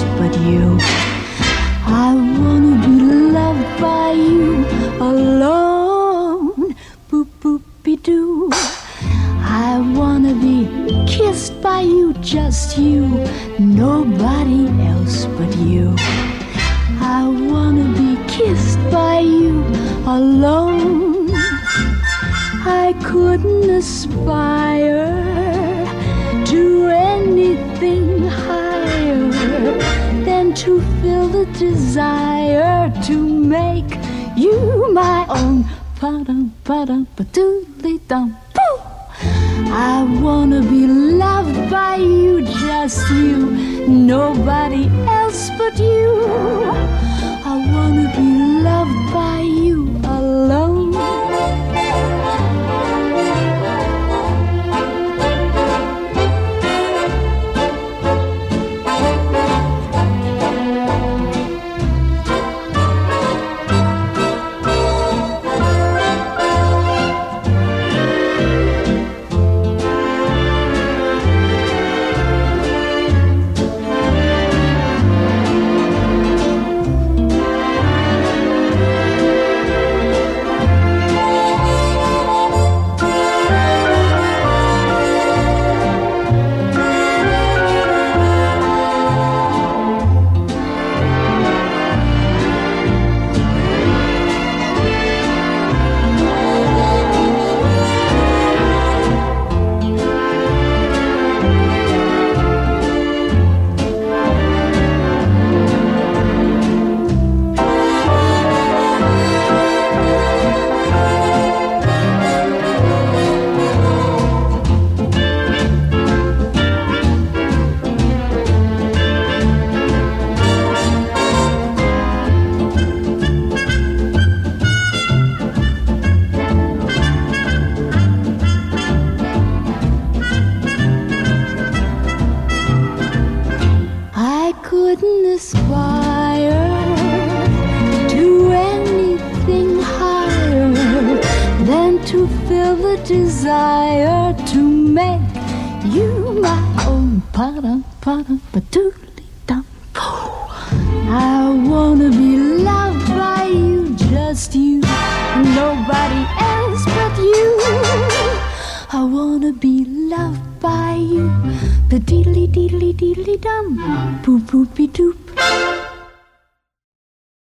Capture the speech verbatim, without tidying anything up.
else but you. I wanna be loved by you alone. Boop boopy doo. I wanna be kissed by you, just you, nobody else but you. I wanna be kissed by you alone. I couldn't aspire to anything higher than to feel the desire to make you my own. Pa-dum, pa-dum, pa-doodly-dum, poo! I wanna be loved by you, just you, nobody else but you. I wanna be loved by you alone. Desire to make you my own. Pa-dum, pa-dum, pa-doodly-dum. I wanna be loved by you, just you, nobody else but you. I wanna be loved by you, pa-deedly-deedly-deedly-dum, boop-boopy-doop.